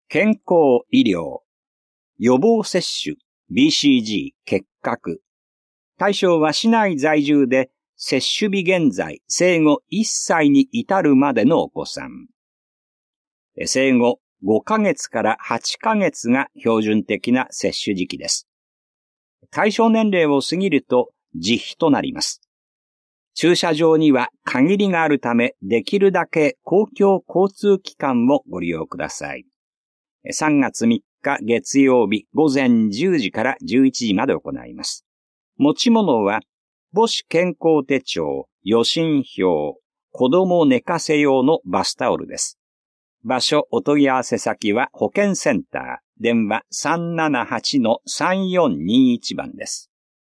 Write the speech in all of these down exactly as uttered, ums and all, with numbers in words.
健康医療、予防接種、ビーシージー 結核。対象は市内在住で、接種日現在、生後いっさいに至るまでのお子さん。生後ごかげつからはちかげつが標準的な接種時期です。対象年齢を過ぎると自費となります。駐車場には限りがあるため、できるだけ公共交通機関をご利用ください。さんがつみっか月曜日午前じゅうじからじゅういちじまで行います。持ち物は、母子健康手帳、予診票、子供寝かせ用のバスタオルです。場所、お問い合わせ先は保健センター、電話 さんななはちのさんよんにいち 番です。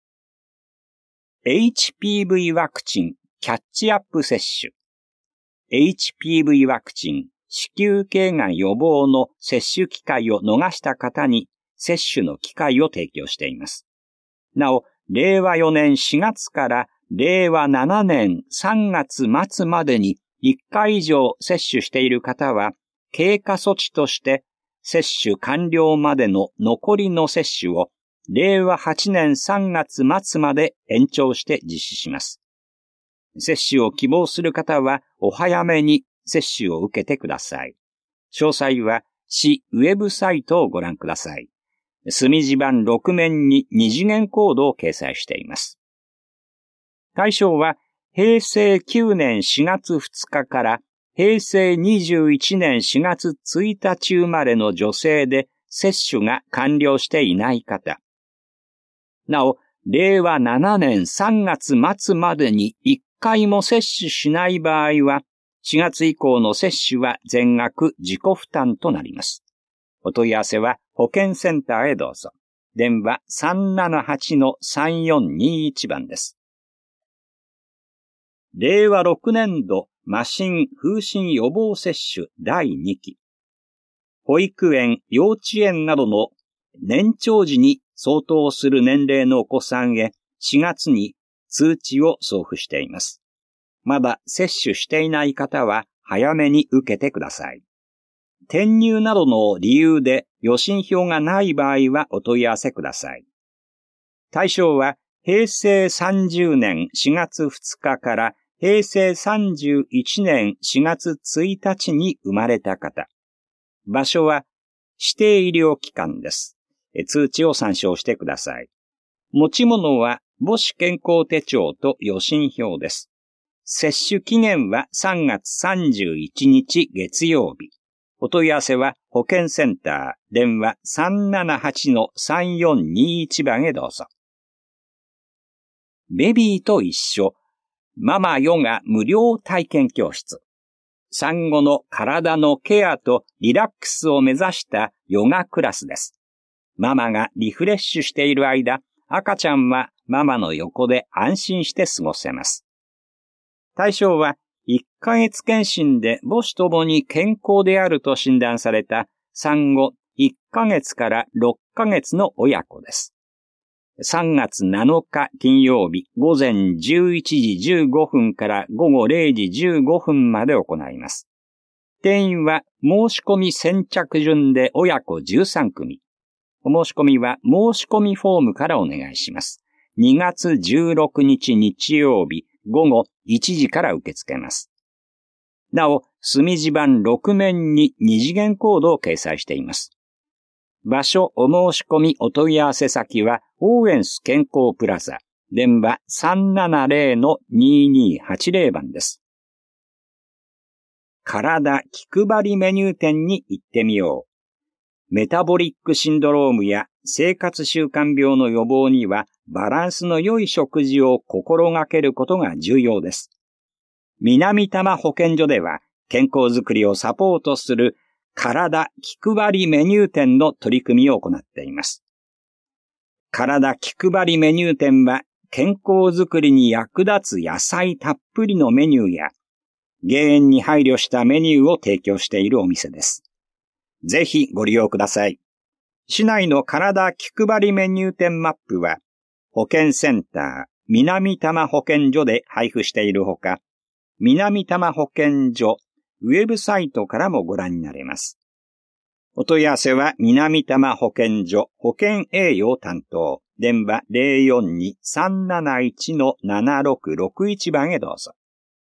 エイチピーブイ ワクチン、キャッチアップ接種。エイチピーブイ ワクチン、子宮頸がん予防の接種機会を逃した方に接種の機会を提供しています。なお、れいわよねんしがつかられいわななねんさんがつまつまでにいっかい以上接種している方は、経過措置として接種完了までの残りの接種をれいわはちねんさんがつまつまで延長して実施します。接種を希望する方はお早めに接種を受けてください。詳細は市ウェブサイトをご覧ください。墨字版ろくめんに二次元コードを掲載しています。対象はへいせいきゅうねんしがつふつかからへいせいにじゅういちねんしがつついたち生まれの女性で接種が完了していない方。なお、れいわななねんさんがつまつまでにいっかいも接種しない場合は、しがつ以降の接種は全額自己負担となります。お問い合わせは保健センターへどうぞ。電話 さんななはちのさんよんにいち 番です。れいわろくねんど麻疹風疹予防接種だいにき。保育園、幼稚園などの年長児に相当する年齢のお子さんへしがつに通知を送付しています。まだ接種していない方は早めに受けてください。転入などの理由で予診票がない場合はお問い合わせください。対象はへいせいさんじゅうねんしがつふつかからへいせいさんじゅういちねんしがつついたちに生まれた方。場所は指定医療機関です。通知を参照してください。持ち物は母子健康手帳と予診票です。接種期限はさんがつさんじゅういちにち月曜日。お問い合わせは保健センター、電話 さんななはちのさんよんにいち 番へどうぞ。ベビーと一緒、ママヨガ無料体験教室。産後の体のケアとリラックスを目指したヨガクラスです。ママがリフレッシュしている間、赤ちゃんはママの横で安心して過ごせます。対象はいっかげつ検診で母子ともに健康であると診断された産後いっかげつからろっかげつの親子です。さんがつなのか金曜日午前じゅういちじじゅうごふんから午後れいじじゅうごふんまで行います。定員は申し込み先着順で親子じゅうさんくみ。お申し込みは申し込みフォームからお願いします。にがつじゅうろくにち日曜日午後いちじから受け付けます。なお、墨字版ろくめんに二次元コードを掲載しています。場所、お申し込み、お問い合わせ先は、オーエンス健康プラザ、電話 さんななぜろのににはちぜろ 番です。体気配りメニュー店に行ってみよう。メタボリックシンドロームや生活習慣病の予防には、バランスの良い食事を心がけることが重要です。南多摩保健所では、健康づくりをサポートする体気配りメニュー店の取り組みを行っています。体気配りメニュー店は健康づくりに役立つ野菜たっぷりのメニューや減塩に配慮したメニューを提供しているお店です。ぜひご利用ください。市内の体気配りメニュー店マップは保健センター南多摩保健所で配布しているほか、南多摩保健所ウェブサイトからもご覧になれます。 お問い合わせは南多摩保健所保健栄養担当電話 ゼロよんに さんなないち ななろくろくいち 番へどうぞ。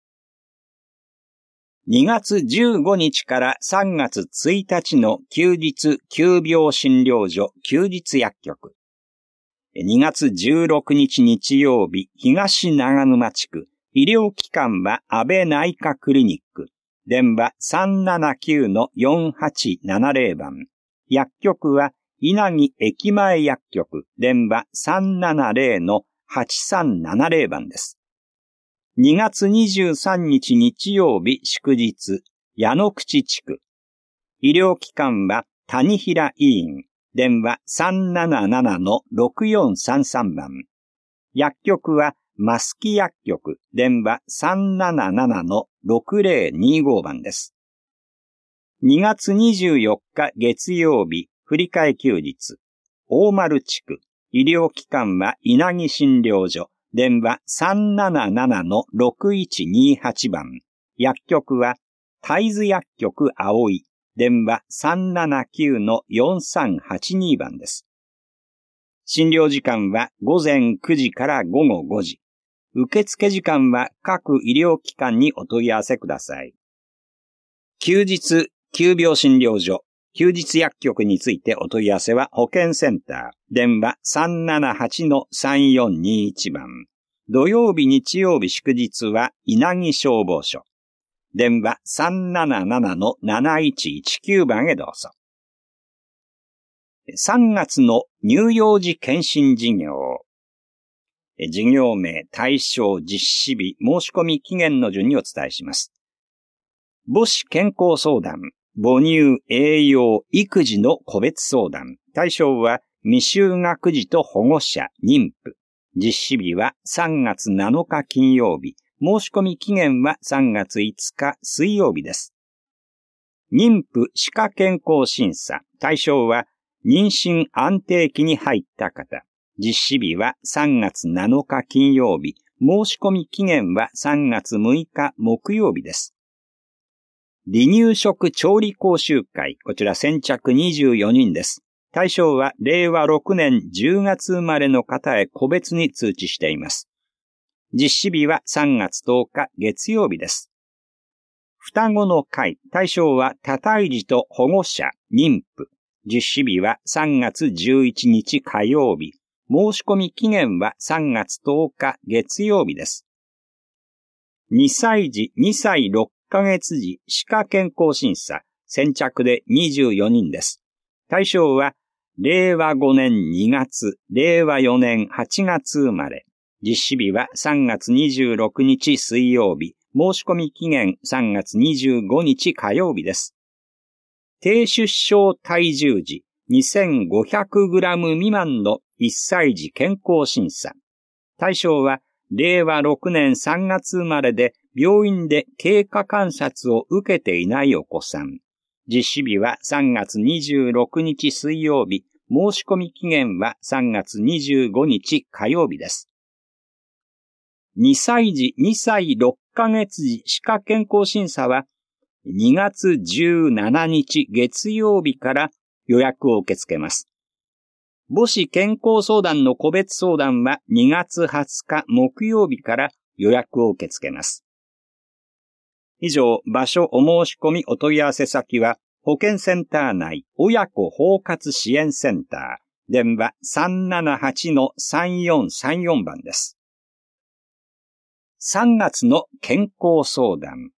にがつじゅうごにちからさんがつついたちの休日急病診療所休日薬局。にがつじゅうろくにち日曜日東長沼地区医療機関は安倍内科クリニック。電話 さんななきゅう よんはちななゼロ 番。薬局は稲城駅前薬局。電話 さんななゼロ はちさんななゼロ 番です。にがつにじゅうさんにち日曜日祝日矢野口地区。医療機関は谷平医院。電話 さんなななな ろくよんさんさん 番。薬局は増木薬局。電話 さんなななな ろくゼロにご 番です。にがつにじゅうよっか月曜日振り替え休日大丸地区。医療機関は稲城診療所。電話 さんなななな ろくいちにはち 番。薬局は大豆薬局葵。電話 さんななきゅう よんさんはちに 番です。診療時間はごぜんくじからごごごじ。受付時間は各医療機関にお問い合わせください。休日急病診療所休日薬局についてお問い合わせは保健センター。電話 さんななはち さんよんにいち 番。土曜日日曜日祝日は稲城消防署。電話 さんなななな なないちいちきゅう 番へどうぞ。さんがつの乳幼児検診事業。事業名、対象、実施日、申し込み期限の順にお伝えします。母子健康相談、母乳、栄養、育児の個別相談。対象は未就学児と保護者、妊婦。実施日はさんがつなのか金曜日。申し込み期限はさんがついつか水曜日です。妊婦歯科健康審査。対象は妊娠安定期に入った方。実施日はさんがつなのか金曜日。申し込み期限はさんがつむいか木曜日です。離乳食調理講習会。こちら先着にじゅうよにんです。対象はれいわろくねんじゅうがつ生まれの方へ個別に通知しています。実施日はさんがつとおか月曜日です。双子の会。対象は多胎児と保護者、妊婦。実施日はさんがつじゅういちにち火曜日。申し込み期限はさんがつとおか月曜日です。にさいじ、にさいろっかげつじ歯科健康審査。先着でにじゅうよにんです。対象はれいわごねんにがつ、れいわよねんはちがつ生まれ。実施日はさんがつにじゅうろくにち水曜日。申し込み期限さんがつにじゅうごにち火曜日です。低出生体重時にせんごひゃくグラム未満のいっさい児健康審査。対象はれいわろくねんさんがつ生まれで病院で経過観察を受けていないお子さん。実施日はさんがつにじゅうろくにち水曜日。申し込み期限はさんがつにじゅうごにち火曜日です。にさいじ、にさいろっかげつじ歯科健康審査はにがつじゅうしちにち月曜日から予約を受け付けます。母子健康相談の個別相談はにがつはつか木曜日から予約を受け付けます。以上、場所お申し込みお問い合わせ先は保健センター内親子包括支援センター電話 さんななはち さんよんさんよん 番です。さんがつの健康相談。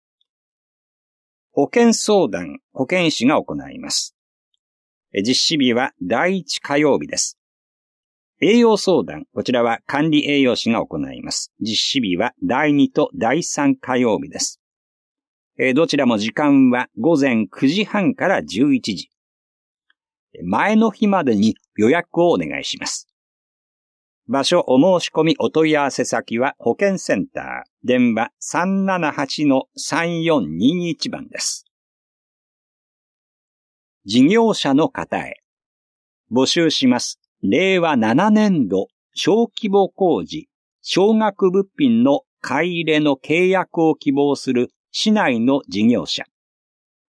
保健相談、保健師が行います。実施日はだいいち火曜日です。栄養相談、こちらは管理栄養士が行います。実施日はだいにとだいさん火曜日です。どちらも時間はごぜんくじはんからじゅういちじ。前の日までに予約をお願いします。場所お申し込みお問い合わせ先は保健センター電話 さんななはち さんよんにいち 番です。事業者の方へ募集します。れいわななねんど小規模工事少額物品の買い入れの契約を希望する市内の事業者。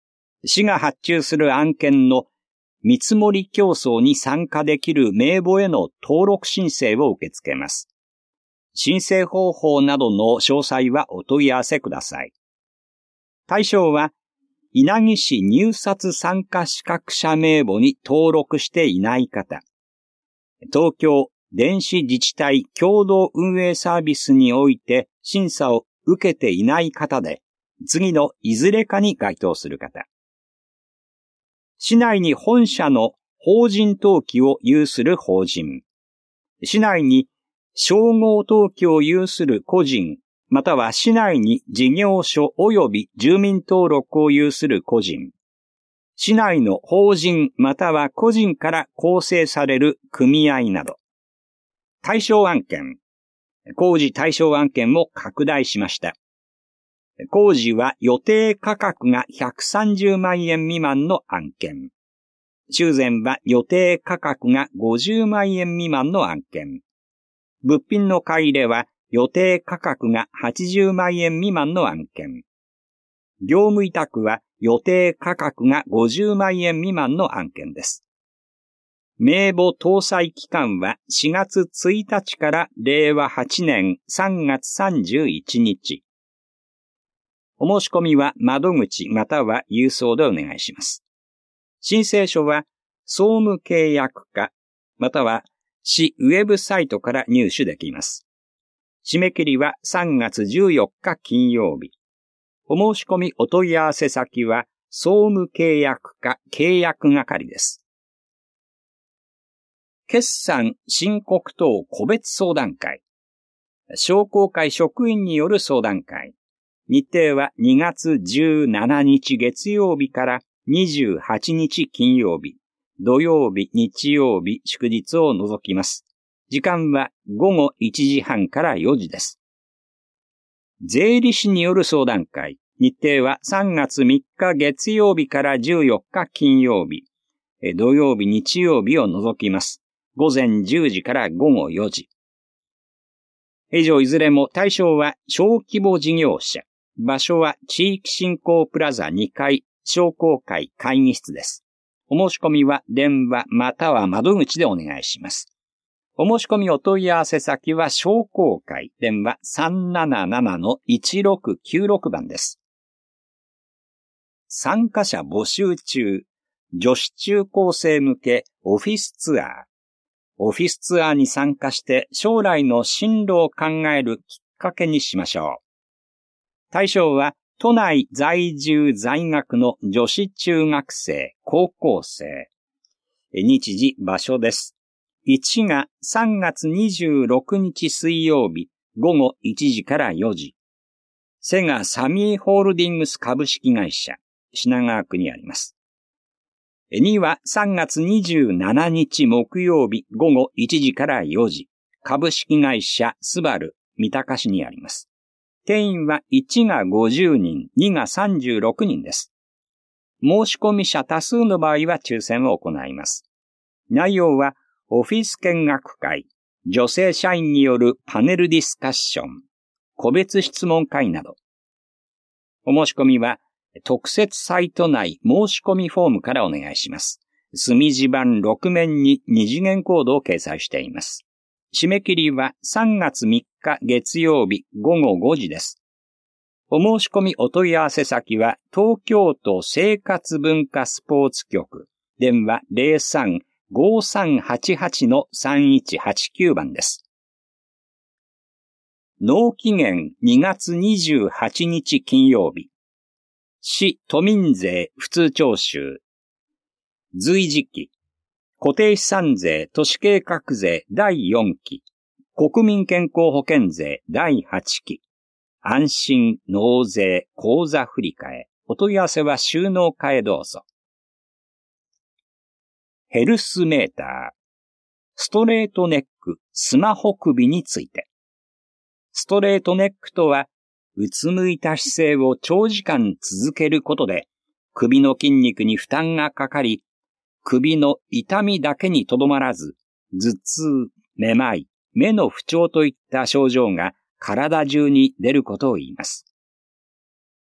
市が発注する案件の見積もり競争に参加できる名簿への登録申請を受け付けます。申請方法などの詳細はお問い合わせください。対象は、稲城市入札参加資格者名簿に登録していない方、東京電子自治体共同運営サービスにおいて審査を受けていない方で、次のいずれかに該当する方、市内に本社の法人登記を有する法人、市内に商号登記を有する個人、または市内に事業所及び住民登録を有する個人、市内の法人または個人から構成される組合など、対象案件、工事対象案件を拡大しました。工事は予定価格がひゃくさんじゅうまんえん未満の案件。修繕は予定価格がごじゅうまんえん未満の案件。物品の買い入れは予定価格がはちじゅうまんえん未満の案件。業務委託は予定価格がごじゅうまんえん未満の案件です。名簿搭載期間はしがつついたちかられいわはちねんさんがつさんじゅういちにち。お申し込みは窓口または郵送でお願いします。申請書は総務契約課または市ウェブサイトから入手できます。締め切りはさんがつじゅうよっか金曜日。お申し込みお問い合わせ先は総務契約課契約係です。決算申告等個別相談会。商工会職員による相談会。日程はにがつじゅうしちにち月曜日からにじゅうはちにち金曜日、土曜日、日曜日、祝日を除きます。時間はごごいちじはんからよじです。税理士による相談会。日程はさんがつみっか月曜日からじゅうよっか金曜日、土曜日、日曜日を除きます。ごぜんじゅうじからごごよじ。以上いずれも対象は小規模事業者。場所は地域振興プラザにかい商工会会議室です。お申し込みは電話または窓口でお願いします。お申し込みお問い合わせ先は商工会電話 さんなななのいちろくきゅうろく 番です。参加者募集中。女子中高生向けオフィスツアー。オフィスツアーに参加して将来の進路を考えるきっかけにしましょう。対象は都内在住在学の女子中学生、高校生。日時、場所です。いちがさんがつにじゅうろくにち水曜日ごごいちじからよじ。セガサミーホールディングス株式会社、品川区にあります。にはさんがつにじゅうしちにち木曜日ごごいちじからよじ。株式会社スバル三鷹市にあります。定員はいちがごじゅうにん、にがさんじゅうろくにんです。申し込み者多数の場合は抽選を行います。内容はオフィス見学会、女性社員によるパネルディスカッション、個別質問会など。お申し込みは特設サイト内申し込みフォームからお願いします。墨字版ろくめんに二次元コードを掲載しています。締め切りはさんがつみっか月曜日ごごごじです。お申し込みお問い合わせ先は東京都生活文化スポーツ局電話 ゼロさん ごさんはちはち さんいちはちきゅう 番です。納期限にがつにじゅうはちにち金曜日。市都民税普通徴収。随時期。固定資産税都市計画税だいよんき。国民健康保険税だいはちき。安心納税口座振替。お問い合わせは収納課へどうぞ。ヘルスメーター。ストレートネック、スマホ首について。ストレートネックとは、うつむいた姿勢を長時間続けることで、首の筋肉に負担がかかり、首の痛みだけにとどまらず、頭痛、めまい、目の不調といった症状が体中に出ることを言います。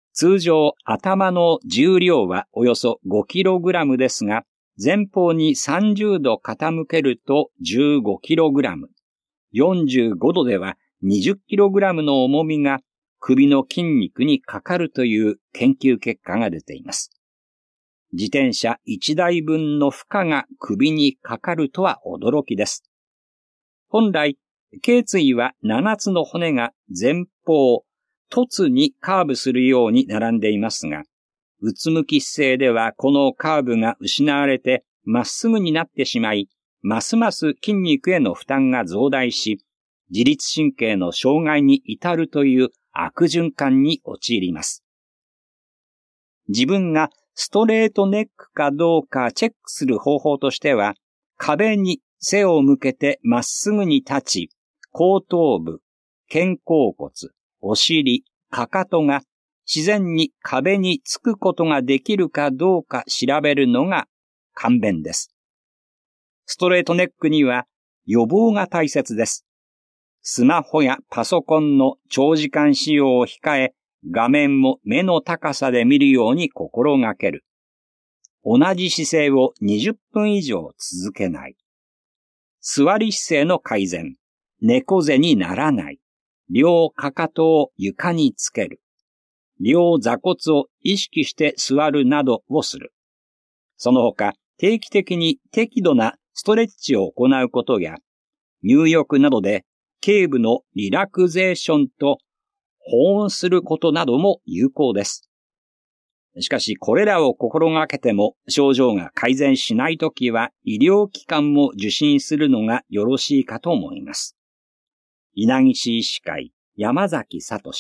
通常頭の重量はおよそ ごキログラム ですが、前方にさんじゅうど傾けると じゅうごキログラム、よんじゅうごどではにじゅっキログラム の重みが首の筋肉にかかるという研究結果が出ています。自転車いちだいぶんの負荷が首にかかるとは驚きです。本来、頸椎はななつの骨が前方、凸にカーブするように並んでいますが、うつむき姿勢ではこのカーブが失われてまっすぐになってしまい、ますます筋肉への負担が増大し、自律神経の障害に至るという悪循環に陥ります。自分がストレートネックかどうかチェックする方法としては、壁に背を向けてまっすぐに立ち、後頭部、肩甲骨、お尻、かかとが自然に壁につくことができるかどうか調べるのが簡便です。ストレートネックには予防が大切です。スマホやパソコンの長時間使用を控え、画面も目の高さで見るように心がける。同じ姿勢をにじゅっぷん以上続けない。座り姿勢の改善。猫背にならない。両かかとを床につける。両座骨を意識して座るなどをする。その他、定期的に適度なストレッチを行うことや、入浴などで頸部のリラクゼーションと保温することなども有効です。しかし、これらを心がけても症状が改善しないときは医療機関も受診するのがよろしいかと思います。稲城医師会山崎聡。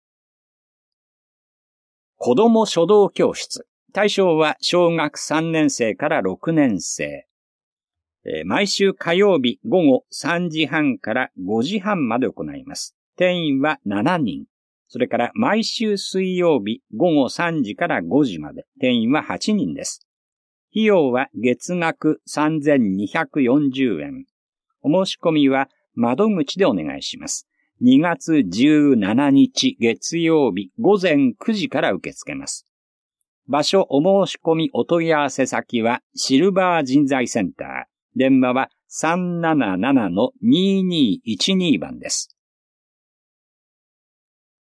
子ども書道教室。対象は小学さんねんせいからろくねんせい。えー、毎週火曜日午後さんじはんからごじはんまで行います。定員はしちにん。それから毎週水曜日午後さんじからごじまで。定員ははちにんです。費用は月額さんぜんにひゃくよんじゅうえん。お申し込みは窓口でお願いします。にがつじゅうしちにち月曜日午前くじから受け付けます。場所お申し込みお問い合わせ先はシルバー人材センター。電話は さんなななのにーにーいちにー 番です。